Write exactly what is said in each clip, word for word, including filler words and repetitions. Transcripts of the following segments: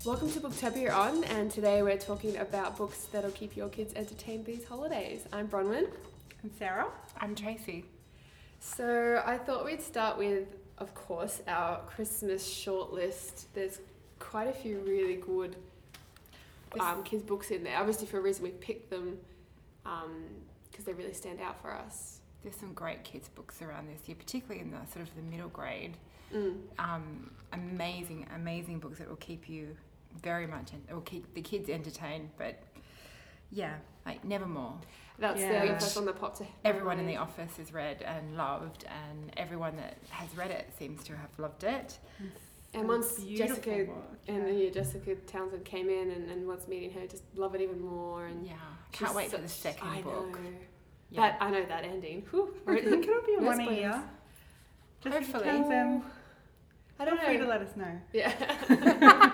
Welcome to Booktober, you're on, and today we're talking about books that'll keep your kids entertained these holidays. I'm Bronwyn. I'm Sarah. I'm Tracy. So I thought we'd start with, of course, our Christmas shortlist. There's quite a few really good um, kids' books in there. Obviously, for a reason we picked them, because um, they really stand out for us. There's some great kids' books around this year, particularly in the sort of the middle grade. Mm. Um, amazing, amazing books that will keep you very much, it will keep the kids entertained, but yeah, like Nevermore. That's Yeah. the first one that popped to Everyone in mind. the office has read and loved, and everyone that has read it seems to have loved it. And once Beautiful Jessica book, and yeah. yeah, Jessica Townsend came in, and, and once meeting her, just love it even more. And Yeah, can't she's wait for the such- second I book. Know. Yeah. That I know that ending. Whew. Can it be No one a spoilers. year? Jessica Hopefully. Townsend, I don't feel free know. to let us know. Yeah.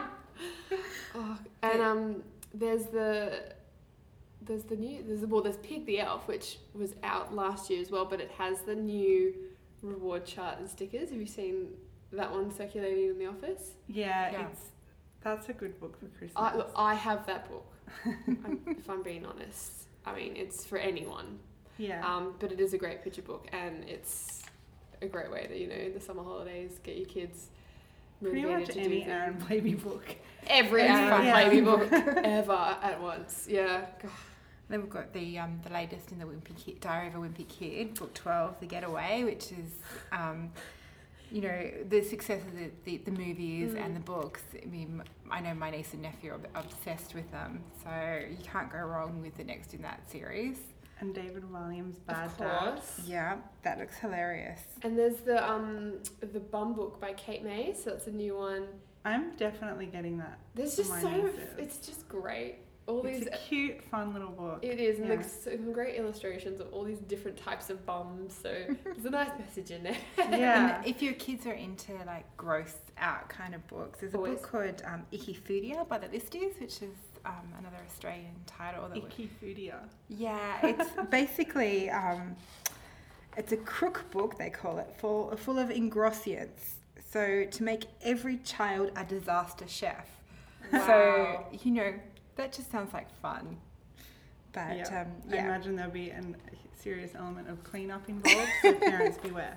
oh, and um, there's the there's the new there's the well there's Pig the Elf, which was out last year as well, but it has the new reward chart and stickers. Have you seen that one circulating in the office? Yeah, Yeah. it's that's a good book for Christmas. I, look, I have that book. I'm, if I'm being honest, I mean it's for anyone. yeah. Um, but it is a great picture book, and it's a great way to, you know, in the summer holidays, get your kids Pretty motivated much to any do Aaron Plaby book. every Any- Aaron yeah. Plaby book ever at once. Yeah. God. Then we've got the um, the latest in the Wimpy Kid, Diary of a Wimpy Kid, book twelve, The Getaway, which is, um, you know, the success of the, the, the movies Mm. and the books. I mean, I know my niece and nephew are obsessed with them, so you can't go wrong with the next in that series. And David Williams' Bad Of Dad. course. Yeah, that looks hilarious. And there's the um the Bum book by Kate May, so it's a new one. I'm definitely getting that. There's For just my so nieces. it's just great. All It's these a cute, fun little book. it is, and Yeah. like some great illustrations of all these different types of bums. So there's a nice message in there. Yeah. And if your kids are into like gross out kind of books, there's a Always. book called um, Icky Foodie by the Listies, which is um, another Australian title. That would, Icky Foodie. yeah, it's basically um, it's a crook book, they call it, full full of ingredients. So to make every child a disaster chef. Wow. So you know that just sounds like fun. But Yeah. um, I yeah, imagine there'll be a serious element of cleanup involved, so parents beware.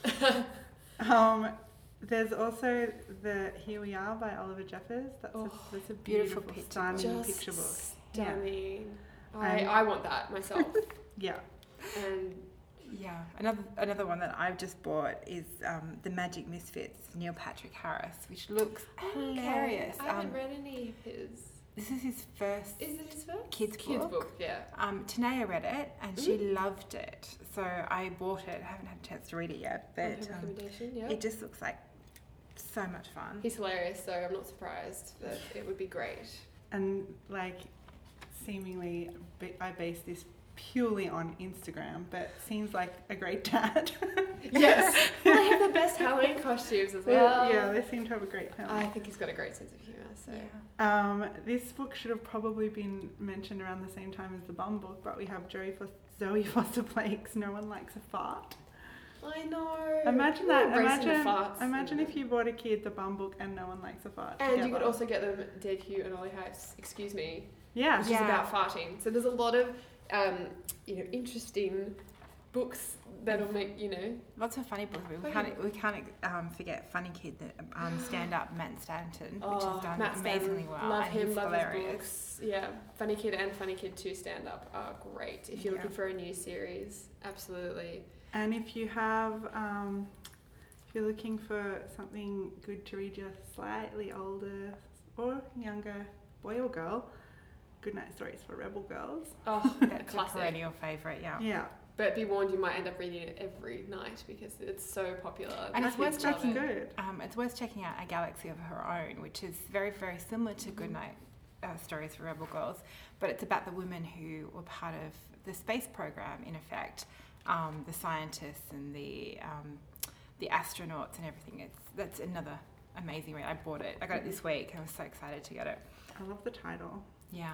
Um, there's also the Here We Are by Oliver Jeffers. That's, Oh, a, that's a beautiful beautiful, picture stunning Just picture book. stunning. I, And- I want that myself. Yeah. And yeah. Another another one that I've just bought is um, The Magic Misfits, Neil Patrick Harris, which looks hilarious. I haven't Um, read any of his. This is his first Is it his first? kids Kids book. book, yeah. Um, Tanea read it and she loved it, so I bought it. I haven't had a chance to read it yet, On her but um, recommendation, yeah. it just looks like so much fun. He's hilarious, so I'm not surprised that it would be great. And like, seemingly, ba- I base this purely on Instagram, but seems like a great dad. Yes. Well, they have the best Halloween costumes as well. yeah, they seem to have a great I family. think he's got a great sense of humour, so. Yeah. Um, this book should have probably been mentioned around the same time as the Bum book, but we have Joey Fos- Zoe Foster Blake's No One Likes a Fart. I know. Imagine We're that. embracing the Imagine, farts imagine and- if you bought a kid the Bum book and No One Likes a Fart. And you together. could also get them Dave Hugh and Ollie Heights, excuse me, yeah, which is Yeah. about farting. So there's a lot of, um, you know, interesting books that'll make, you know. Lots of funny books. We Funny can't we can't um, forget Funny Kid, the um, stand up Matt Stanton, which Oh, has done Matt Stanton, amazingly well, Love and him, he's love hilarious. his books. Yeah, Funny Kid and Funny Kid two stand up are great. If you're Yeah. looking for a new series, absolutely. and if you have, um, if you're looking for something good to read your slightly older or younger boy or girl, Goodnight Stories for Rebel Girls. Oh, That's a classic. perennial favourite, yeah. Yeah, But be warned, you might end up reading it every night because it's so popular. And The it's kids worth love checking- it. good. Um, it's worth checking out A Galaxy of Her Own, which is very, very similar to Mhm. Goodnight uh, Stories for Rebel Girls, but it's about the women who were part of the space program, in effect, um, the scientists and the um, the astronauts and everything. It's that's another amazing read. I bought it. I got it this week. I was so excited to get it. I love the title. Yeah.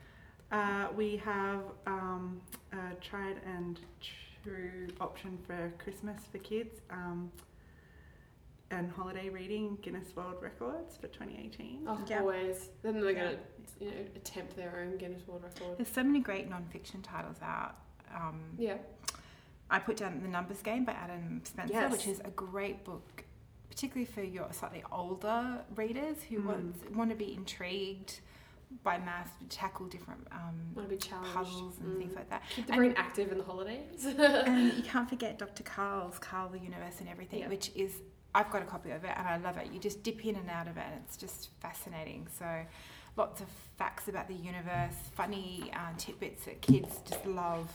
Uh, we have um, a tried and true option for Christmas for kids. Um, and holiday reading Guinness World Records for twenty eighteen. Oh, Yeah. always. Then they're Yeah. going to, you know, attempt their own Guinness World Record. There's so many great non-fiction titles out. Um, Yeah. I put down The Numbers Game by Adam Spencer, Yes. which is a great book, particularly for your slightly older readers who Mm. want, want to be intrigued by maths, to tackle different um, Want to be challenged. puzzles and Mm. things like that. Keep the And- brain active in the holidays. And you can't forget Doctor Carl's Carl the Universe and Everything, Yeah. which is, I've got a copy of it and I love it. You just dip in and out of it and it's just fascinating. So lots of facts about the universe, funny uh, tidbits that kids just love.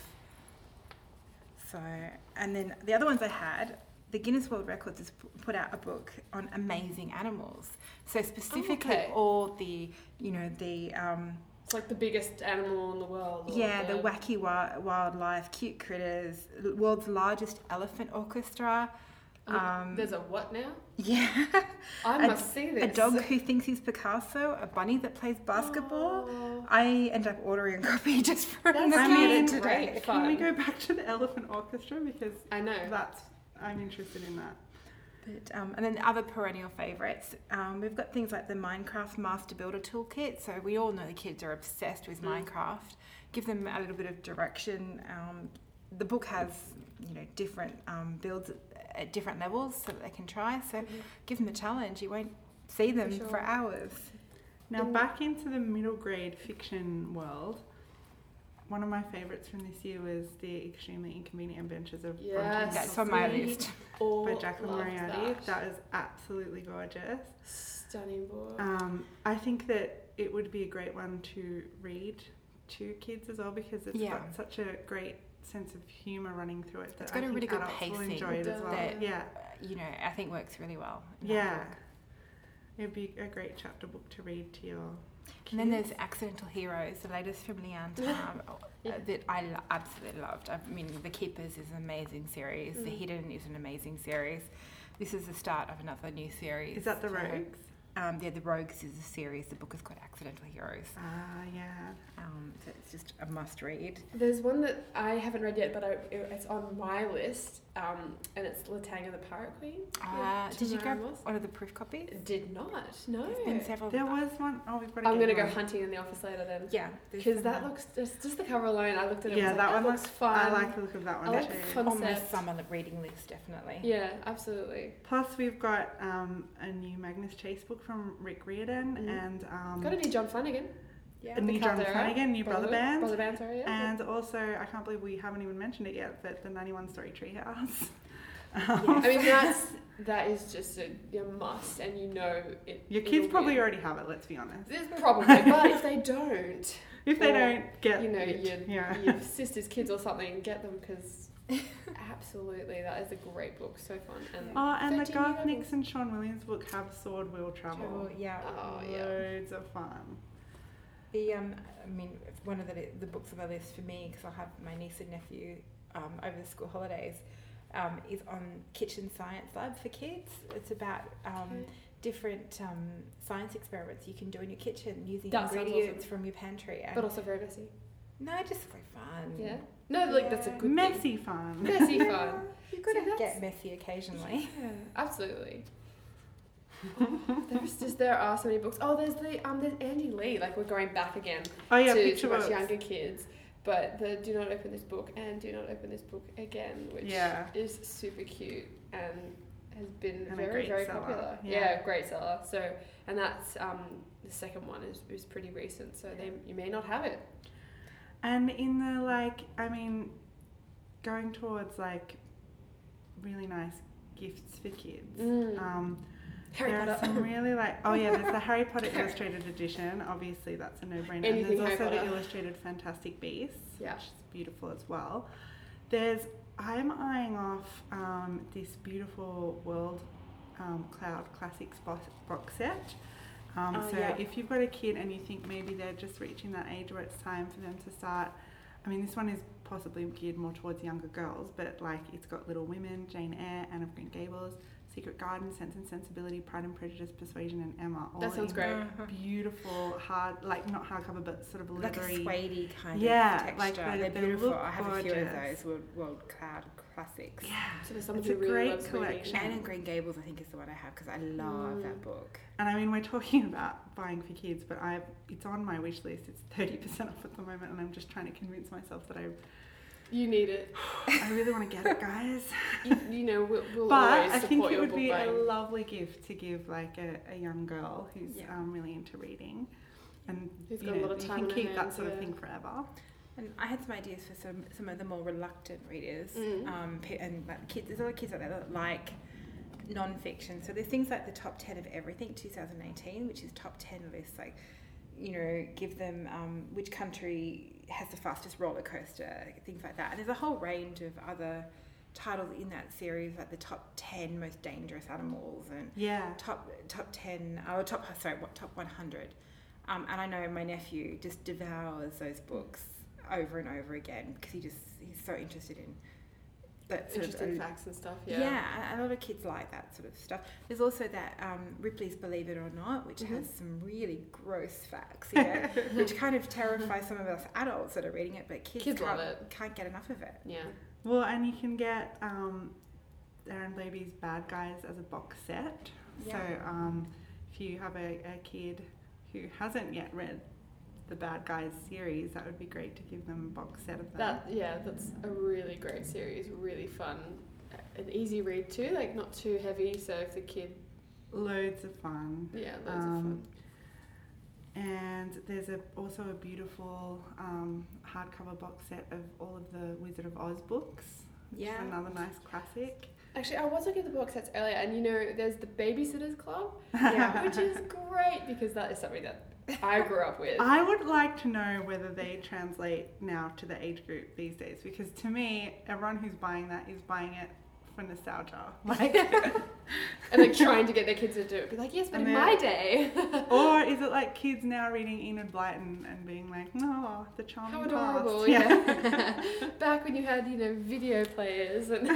So, and then the other ones I had, the Guinness World Records has p- put out a book on amazing animals. So specifically okay. all the, you know, the... Um, It's like the biggest animal in the world. or yeah, the wacky wi- wildlife, cute critters, the world's largest elephant orchestra. Um, Um, there's a what now? Yeah, I a- must see this. a dog who thinks he's Picasso, a bunny that plays basketball. Oh, I end up ordering a copy just for That's the I mean, kid today. great. Can we Fun. go back to the Elephant Orchestra, because I know. that's I'm interested in that. But, um, and then the other perennial favourites, um, we've got things like the Minecraft Master Builder Toolkit. So we all know the kids are obsessed with Mm. Minecraft. Give them a little bit of direction. Um, the book has, you know, different um, builds at, at different levels so that they can try. So Mhm. give them a challenge. You won't see them For for, sure. hours. Now In- back into the middle grade fiction world. One of my favourites from this year was The Extremely Inconvenient Adventures of Yes. Bronte That's on my we list. all by Jacqueline loved Moriarty. That. That is absolutely gorgeous. Stunning book. Um, I think that it would be a great one to read to kids as well, because it's Yeah. got such a great sense of humour running through it that It's got I a think really good adults will pacing enjoy it as well. that- Yeah, You know, I think works really well. in that yeah. book. It'd be a great chapter book to read to your kids. And then there's Accidental Heroes, the latest from Leanne Tam, Yeah. uh, that I lo- absolutely loved. I mean, The Keepers is an amazing series. The Mm. Hidden is an amazing series. This is the start of another new series. Is that The So, Rogues? Um, yeah, The Rogues is a series. The book is called Accidental Heroes. Ah, yeah. Um, so it's just a must read. There's one that I haven't read yet, but I, it, it's on my list, um, and it's Latanga the Pirate Queen. Uh, with did you Tamara grab Moss. one of the proof copies? Did not. No. There's been several. There was one oh we've got to I'm get gonna go one. hunting in the office later then. Yeah. there's Because some, that uh, looks just, just the cover alone. I looked at it. Yeah, and was that like, one looks fun. I like the look of that one I like too. the fun- on my concept. summer reading list, definitely. Yeah, absolutely. Plus, we've got um, a new Magnus Chase book from Rick Riordan Mhm. and um, Got a new John Flanagan. Yeah. a new John Caldera, Flanagan, new Brother Band, Brother Band, sorry. Yeah. and also I can't believe we haven't even mentioned it yet, but the ninety-one Story Treehouse. I mean, that's that is just a, a must, and you know it. Your it'll kids be- probably already have it. Let's be honest. There's probably, but if they don't, If they Or, don't get, you know, it, your, yeah. your sister's kids or something, get them because absolutely that is a great book, so fun. And Oh, and the thirteen Garth levels. Nix and Sean Williams book Have Sword Will Travel. Oh, yeah. Oh yeah. Loads of fun. The um, I mean, it's one of the the books on the list for me, because I'll have my niece and nephew um, over the school holidays, um, is on Kitchen Science Lab for kids. It's about um, Okay. different um, science experiments you can do in your kitchen using That sounds ingredients awesome. from your pantry. And But also very messy. no, just for fun. Yeah. No, like that's a Yeah. good thing. Messy fun. Messy fun. You've got See, to that's- get messy occasionally. Yeah, absolutely. There's just there are so many books. Oh, there's the um, there's Andy Lee. Like we're going back again Oh yeah, to, picture to much books. younger kids. But the Do Not Open This Book and Do Not Open This Book Again, which Yeah. is super cute and has been And a very, great very seller. popular. Yeah. Yeah. great seller. So, and that's um, the second one is, is pretty recent, so they you may not have it. And in the like, I mean, going towards like really nice gifts for kids. Mm. Um, Harry there are Potter. some really like, oh yeah, there's the Harry Potter Illustrated Edition. Obviously, that's a no-brainer. And Anything there's Harry also the Potter. Illustrated Fantastic Beasts, Yeah. which is beautiful as well. There's, I'm eyeing off um, this beautiful World um, Cloud Classics box, box set. Um, Oh, so yeah. if you've got a kid and you think maybe they're just reaching that age where it's time for them to start, I mean, this one is possibly geared more towards younger girls, but like it's got Little Women, Jane Eyre, Anne of Green Gables, Secret Garden, Sense and Sensibility, Pride and Prejudice, Persuasion, and Emma. All That sounds in great. Beautiful, hard, like not hardcover, but sort of Like a leathery. suede kind Yeah, of texture. like they- They're they beautiful. look I have a few of gorgeous. those World, World Cloud classics. Yeah, So there's someone It's who a really great loves reading. collection. Anne and Green Gables, I think, is the one I have because I love Mm. that book. and I mean we're talking about buying for kids, but I it's on my wish list. It's thirty percent off at the moment, and I'm just trying to convince myself that I You need it. I really want to get it, guys. You, you know, we'll, we'll But always I support think it your would book be a buying. lovely gift to give like a, a young girl who's Yeah. um, really into reading, and Who's you got a know, lot of you time can on her keep that hands, sort of yeah. thing forever. And I had some ideas for some some of the more reluctant readers, Mm. um, pe- and like kids. There's a lot of kids out there that like non-fiction. So there's things like the top ten of everything twenty eighteen, which is top ten lists. Like, you know, give them um, which country has the fastest roller coaster, things like that. And there's a whole range of other titles in that series, like the top ten most dangerous animals and Yeah, top top ten or top sorry what top one hundred. Um, and I know my nephew just devours those books over and over again because he just he's so interested in that sort Interesting of, facts and stuff. yeah. Yeah. a lot of kids like that sort of stuff. There's also that um, Ripley's Believe It or Not, which Mhm. has some really gross facts in it, which kind of terrifies some of us adults that are reading it, but kids, Kids can't, love it. can't get enough of it. Yeah. well, and you can get um, Aaron Blabey's Bad Guys as a box set. Yeah. So um, if you have a, a kid who hasn't yet read the Bad Guys series, that would be great to give them a box set of them. That yeah, that's a really great series. Really fun, an easy read too. Like not too heavy. So if the kid, Loads of fun. yeah, loads Um, And there's a, also a beautiful um, hardcover box set of all of the Wizard of Oz books. which is Yeah. another nice classic. of fun. Actually, I was looking at the box sets earlier, and you know, there's the Babysitters Club, Yeah. which is great because that is something that I grew up with. I would like to know whether they translate now to the age group these days, because to me, everyone who's buying that is buying it for nostalgia. Like, And like trying to get their kids to do it, be like, yes, but And in then- my day. or is it like kids now reading Enid Blyton and being like, no, the charming How past. adorable, yeah. Back when you had, you know, video players. And,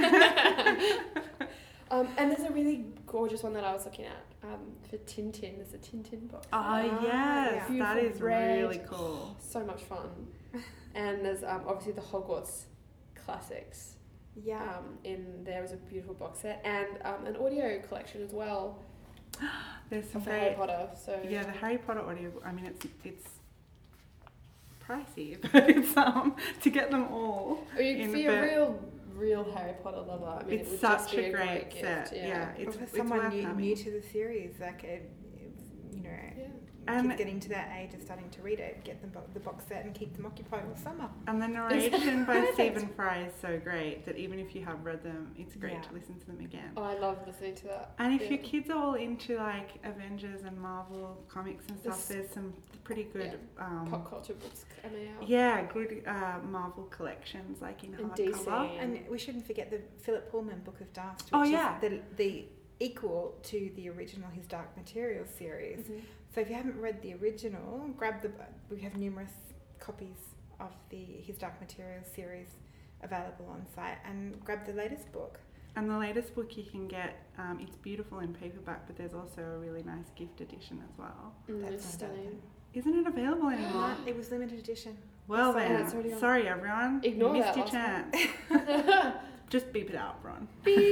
um, and there's a really gorgeous one that I was looking at um, for Tintin. There's a Tintin box. Oh, Ah, yes, yeah. that Beautiful is red. really cool. So much fun. And there's um, obviously the Hogwarts classics. Yeah. Um, in there was a beautiful box set and um, an audio collection as well There's some of Harry great, Potter. So yeah, the Harry Potter audio. I mean, it's it's pricey, but it's um to get them all. I mean, in for the your bit- real, real Harry Potter lover, I mean, It's it would such just be a a great gift. set. Yeah. Yeah, Or it's, for it's someone worth new, having. new to the series, like a, you know, Yeah. And- kids getting to that age of starting to read it, get them bo- the box set and keep them occupied all summer. And the narration by Perfect. Stephen Fry is so great that even if you have read them, it's great Yeah. to listen to them again. Oh, I love listening to that. And if Yeah. your kids are all into like Avengers and Marvel comics and stuff, This- there's some pretty good, um, Pop culture books coming out. yeah, good uh, Marvel collections like in And D C. hardcover. And we shouldn't forget the Philip Pullman Book of Dust, which Oh, is yeah. the, the equal to the original His Dark Materials series. Mhm. So if you haven't read the original, grab the. We have numerous copies of the His Dark Materials series available on site, and grab the latest book. And the latest book you can get, um, it's beautiful in paperback, but there's also a really nice gift edition as well. Mm, That's it's not stunning. Isn't it available anymore? No, it was limited edition. Well Sorry, then, it's already on. sorry everyone, Ignore you missed that your last chance. Just beep it out, Ron.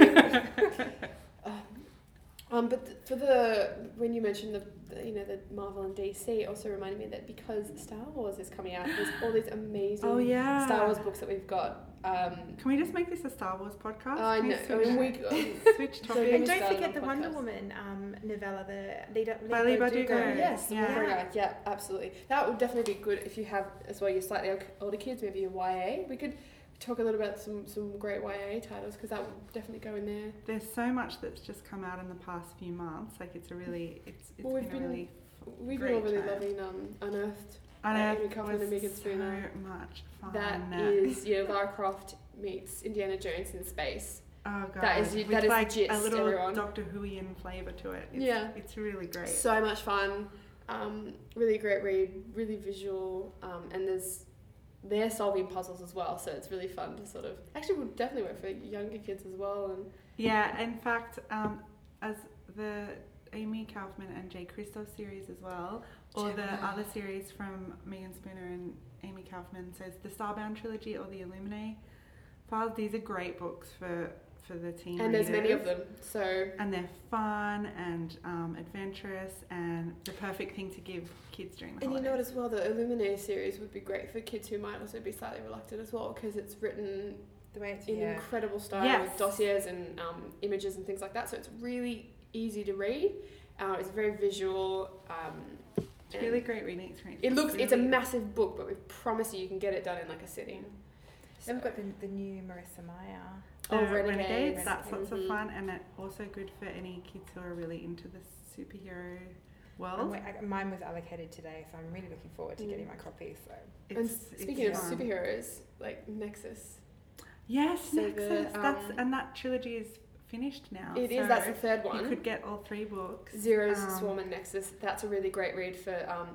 Um, um, but th- for the when you mentioned the, the you know the Marvel and D C, it also reminded me that because Star Wars is coming out, there's all these amazing Oh yeah. Star Wars books that we've got. Um, Can we just make this a Star Wars podcast? I Can we know. I switch, mean, we um, switch Don't topics? get And me don't started forget on the Wonder podcasts. Woman um, novella, the Leader, By Leigh Bardugo. yes, Yeah. yeah. yeah, absolutely. That would definitely be good if you have as well your slightly older kids, maybe your Y A. We could talk a little about some some great Y A titles because that would definitely go in there. There's so much that's just come out in the past few months. Like it's a really, it's it's Well, we've been a been- really We've Great been all really time. loving um, Unearthed. I By know Amy it Kaufman was and Megan so Spooner. much fun. That is, you know, Lara Croft meets Indiana Jones in space. Oh god, that is- with that is the like gist, a little everyone. Doctor Whoian flavour to it. It's, Yeah. it's really great. So much fun. Um, really great read, really visual, um, and there's they're solving puzzles as well, so it's really fun to sort of actually would definitely work for younger kids as well. And Yeah, in fact, um, as the Amy Kaufman and Jay Kristoff series as well, or the Gemini. other series from Megan Spooner and Amy Kaufman. So it's the Starbound trilogy or the Illuminae files. These are great books for for the teen And there's many of readers. them. So And they're fun and um, adventurous and the perfect thing to give kids during the and you holidays. know what as well, the Illuminae series would be great for kids who might also be slightly reluctant as well, because it's written The way it's in yeah. incredible style Yes. with dossiers and um, images and things like that. So it's really easy to read. Uh, it's very visual. Um, It's a really great reading experience. It looks, it's a really- massive book, but we promise you you can get it done in like a sitting. Then we've got the, the new Marissa Meyer. The Oh, Renegades. Renegades, that's lots Mhm. of fun, and it's also good for any kids who are really into the superhero And world. we- I- mine was allocated today, so I'm really looking forward to Mm. getting my copy. So And It's- speaking it's of fun. superheroes, like Nexus. Yes, So the, Nexus. that's um, and that trilogy is finished now. It is, so that's the third you one. could get all three books. Zero's Um, Swarm and Nexus. That's a really great read for um,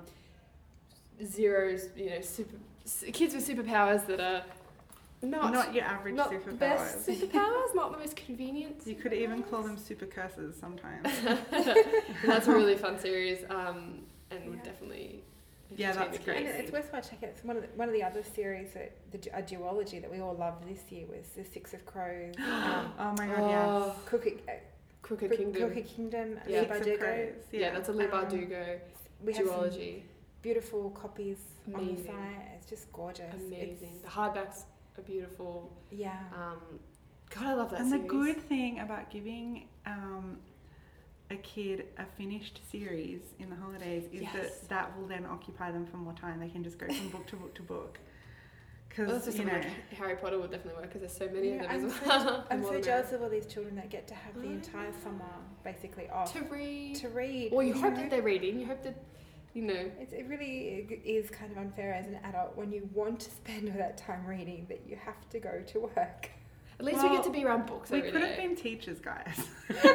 Zero's, you know, super s- kids with superpowers that are not Not your average not the superpowers. best superpowers, not the most convenient. You could even call superpowers. them super curses sometimes. That's a really fun series, um, and would Yeah. definitely Yeah, entertain that's the great. and kids. it's worthwhile checking. It's one of the, one of the other series that the a duology that we all loved this year was the Six of Crows, um, Oh my god, Oh, Crooked, uh, Crooked Crook- Kingdom. Crooked Kingdom, Yeah. Lee Six of Bardugo. Crows, Yeah, that's a Lee Um, Bardugo We have some duology. beautiful copies on the Amazing. site. It's just gorgeous. Amazing. It's, The hardbacks are beautiful. yeah. Um, God, I love that And series. the good thing about giving um, a kid a finished series in the holidays is Yes. that that will then occupy them for more time. They can just go from book to book to book. Well, Because, that's just you know, something like Harry Potter would definitely work because there's so many Yeah, of them I'm as so- well. I'm More so than jealous of all these children that get to have the I entire know. summer basically off to read. to read. Well, you hope know? that they're reading. You hope that, you know. It's, it really is kind of unfair as an adult when you want to spend all that time reading that you have to go to work. At least we Well, get to be around books we every could have day. been teachers, guys.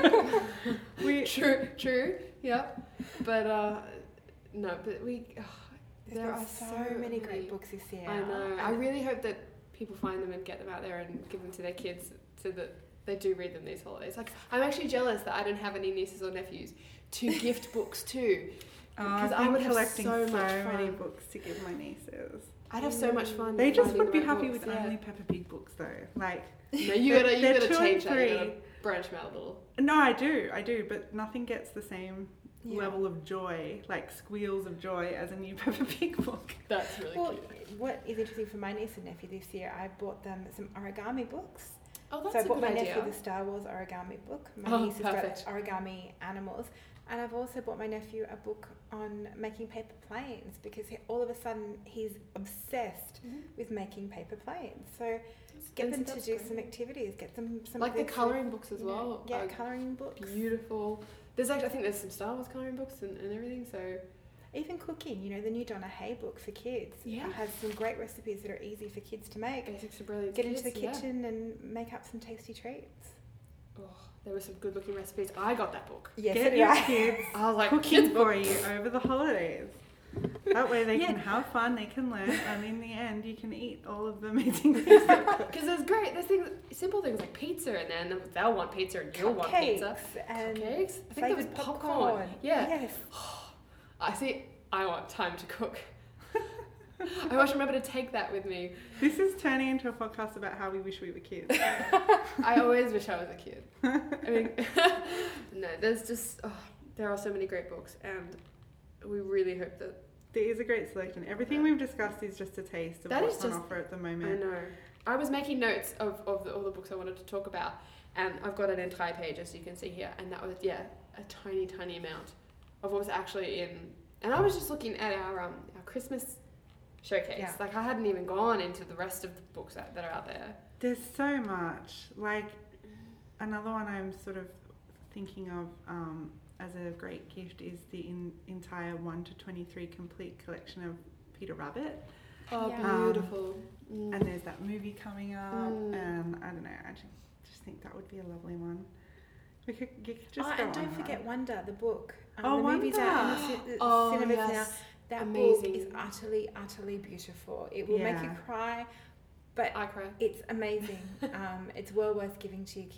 we, True, true. Yep. But uh, no, but we. Oh, There's there been are so, many great books this year. I know. I And really hope that people find them and get them out there and give them to their kids so that they do read them these holidays. Like, I'm actually jealous that I don't have any nieces or nephews to gift books to. oh, Because I've I been would have collecting so so, much many fun. books to give my nieces. I'd have so much fun. They just finding would the be right happy books, with yeah. only Peppa Pig books, though. Like, No, you They're- gotta, you they're gotta two and change that. You three. gotta branch them out a little. no, I do, I do, but nothing gets the same Yeah. level of joy, like squeals of joy, as a new Peppa Pig book. That's really well, cute. what is interesting for my niece and nephew this year, I bought them some origami books. Oh, that's so I a bought good my idea. nephew the Star Wars origami book. My Oh, niece has got perfect. origami animals. And I've also bought my nephew a book on making paper planes because he, all of a sudden he's obsessed Mhm. with making paper planes. So get And them that's to do great. some activities, get them some Like the bits of, colouring books as you know, well. Yeah, are colouring books. beautiful. There's actually, I think there's some Star Wars colouring books and, and everything. So Even cooking, you know, the new Donna Hay book for kids Yeah. has some great recipes that are easy for kids to make. basics are brilliant. Get into the Kids, yeah. kitchen and make up some tasty treats. Oh, there were some good looking recipes. I got that book. Yes, Get so your do I. kids I was like, cooking kids for book. you over the holidays. That way they Yeah. can have fun, they can learn, and in the end you can eat all of the amazing things they've cooked. Because there's great, there's things, simple things like pizza, and then they'll want pizza and you'll want pizza. Cupcakes and Cupcakes? I think there was flavoured popcorn. Yeah. Yes. I see, I want time to cook. I must remember to take that with me. This is turning into a podcast about how we wish we were kids. I always wish I was a kid. I mean, no, there's just, oh, there are so many great books, and we really hope that, There is a great selection. Everything we've discussed is just a taste of That what's is on just- offer at the I moment. know. I was making notes of, of the, all the books I wanted to talk about, and I've got an entire page, as you can see here, and that was, yeah, a tiny, tiny amount of what was actually in, and I was just looking at our, um, our Christmas showcase. Yeah. Like, I hadn't even gone into the rest of the books that, that are out there. There's so much. Like, another one I'm sort of thinking of um, as a great gift is the in, entire one to twenty-three complete collection of Peter Rabbit. Oh, Yeah. beautiful. Mm. And there's that movie coming up, Mm. and I don't know, I just, just think that would be a lovely one. We could, you could just oh, go and don't on forget that. Wonder, the book. Um, Oh, the movie's out in the, Wonder. ci- the Oh, cinemas yes. now. That Amazing. book is utterly, utterly beautiful. It will make you Yeah. cry, but I cry. it's amazing. um, it's well worth giving to your kids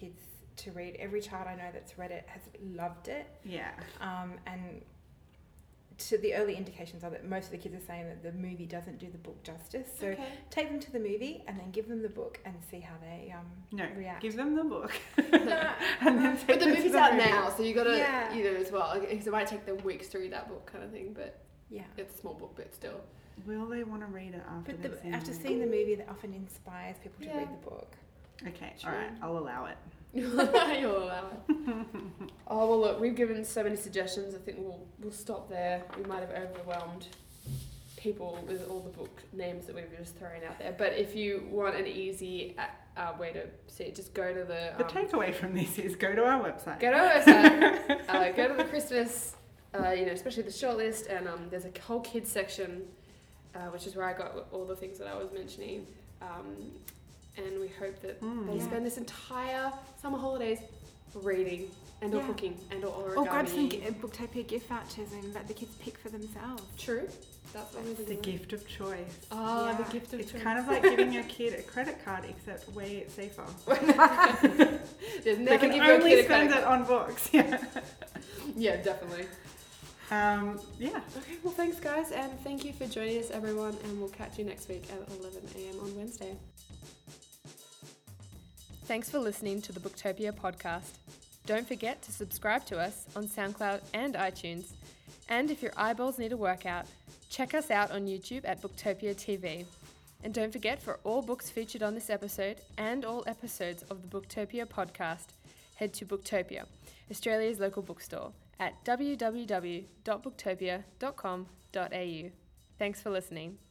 to read. Every child I know that's read it has loved it. Yeah. Um, and to the early indications are that most of the kids are saying that the movie doesn't do the book justice. So Okay. take them to the movie and then give them the book and see how they um, No, react. give them the book. No. and then take But the them to movie's the out movie. now, so you gotta, Yeah. you know, as well. Because it might take them weeks to read that book, kind of thing. But Yeah. it's a small book, but still. Will they want to read it after But they've the, seen after the movie? seeing the movie, that often inspires people to Yeah. read the book. Okay, True. all right, I'll allow it. You'll allow it. Oh well, look, we've given so many suggestions. I think we'll we'll stop there. We might have overwhelmed people with all the book names that we've just thrown out there. But if you want an easy uh, uh, way to see it, just go to the The um, takeaway from this is go to our website. go to our website. uh, go to the Christmas, uh, you know, especially the shortlist, and um, there's a whole kids section, uh, which is where I got all the things that I was mentioning. Um, and we hope that Mm. they Yeah. spend this entire summer holidays reading and or Yeah. cooking and or origami. Or grab some gi- Booktopia gift vouchers and let the kids pick for themselves. True. That's what we The do. gift of choice. Oh, Yeah. the gift of It's choice. kind of like giving your kid a credit card, except way safer. There's They never can give your only kid a spend credit it card. on books. Yeah. Yeah, definitely. Um, yeah. Okay, well, thanks, guys, and thank you for joining us, everyone, and we'll catch you next week at eleven a.m. on Wednesday. Thanks for listening to the Booktopia podcast. Don't forget to subscribe to us on SoundCloud and iTunes. And if your eyeballs need a workout, check us out on YouTube at Booktopia T V. And don't forget, for all books featured on this episode and all episodes of the Booktopia podcast, head to Booktopia, Australia's local bookstore, at w w w dot booktopia dot com dot a u. Thanks for listening.